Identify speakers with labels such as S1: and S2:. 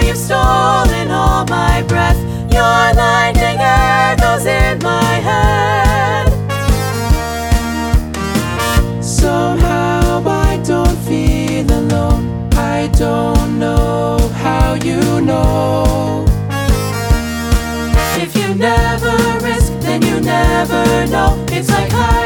S1: you've stolen all my breath. Your lightning echoes in my head.
S2: Somehow I don't feel alone. I don't know how you know.
S1: If you never risk, then you never know. It's like